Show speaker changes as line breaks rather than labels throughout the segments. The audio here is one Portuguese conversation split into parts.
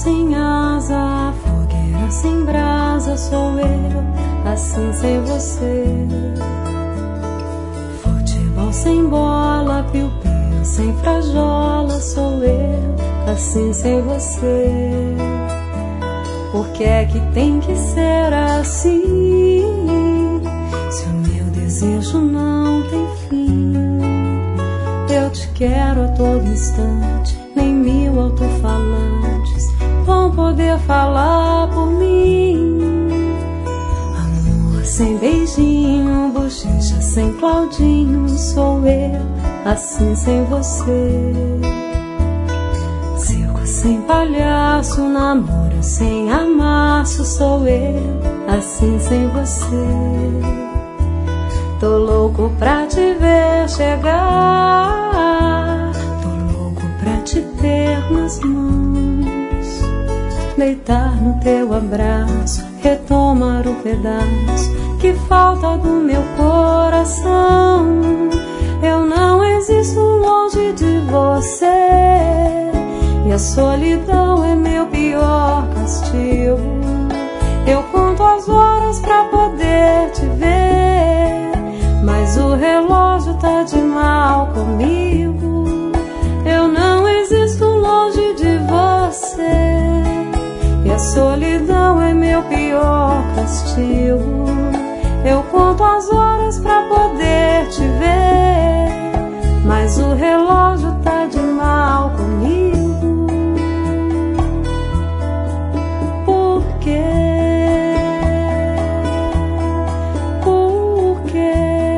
sem asa, fogueira sem brasa sou eu, assim sem você. Futebol sem bola, piu-piu sem frajola sou eu, assim sem você. Por que é que tem que ser assim? Se o meu desejo não tem fim, eu te quero a todo instante, nem 1000 alto-falantes vão poder falar por mim. Amor sem beijinho, bochecha sem Claudinho sou eu, assim sem você. Circo sem palhaço, namoro sem amasso sou eu, assim sem você. Tô louco pra te ver chegar, tô louco pra te ter nas mãos, deitar no teu abraço, retomar o pedaço que falta do meu coração. Eu não existo longe de você, e a solidão é meu pior castigo. Eu conto as horas pra poder te ver, mas o relógio tá de mal comigo. Eu não existo longe de você, e a solidão é meu pior castigo. Eu conto as horas pra poder te ver, mas o relógio tá de mal comigo. Por quê? Por quê?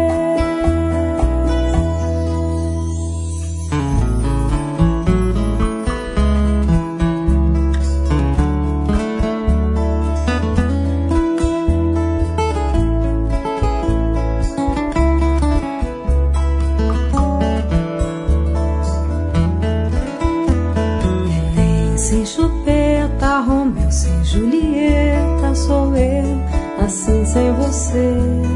Sem chupeta, Romeu sem Julieta sou eu, assim sem você.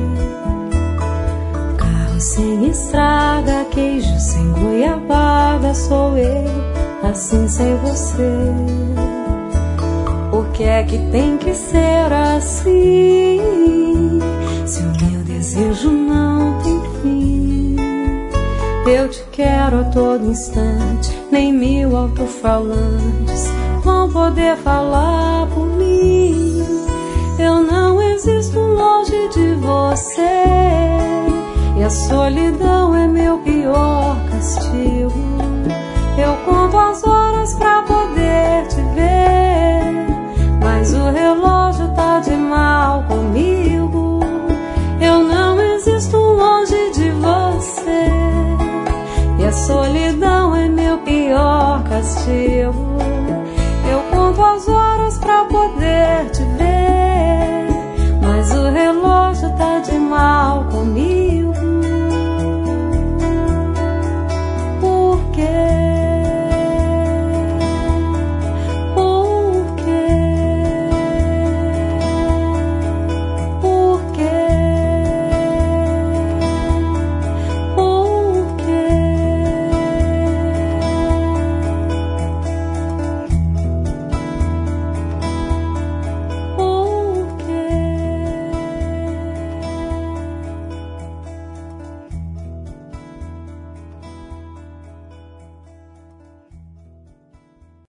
Carro sem estrada, queijo sem goiabada sou eu, assim sem você. Por que é que tem que ser assim? Se o meu desejo não tem fim, eu te quero a todo instante, nem 1000 alto-falantes vão poder falar por mim. Eu não existo longe de você, e a solidão é meu pior castigo. Eu conto as horas pra poder te ver, mas o relógio tá de mal comigo. Eu não existo longe de você, e a solidão é meu pior castigo. Eu conto as horas pra poder te ver, mas o relógio tá de mal comigo.